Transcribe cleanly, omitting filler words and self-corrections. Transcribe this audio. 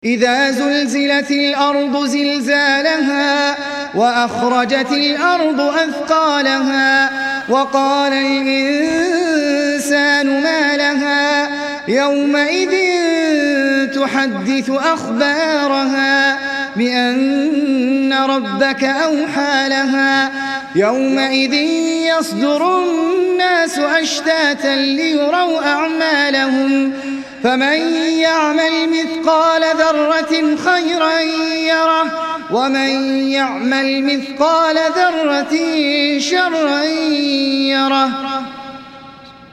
إذا زلزلت الأرض زلزالها وأخرجت الأرض أثقالها وقال الإنسان ما لها يومئذ تحدث أخبارها بأن ربك أوحى لها يومئذ يصدر الناس أشتاتا ليروا أعمالهم فمن يعمل مثقال ذرة خيرا يره ومن يعمل مثقال ذرة شرا يره.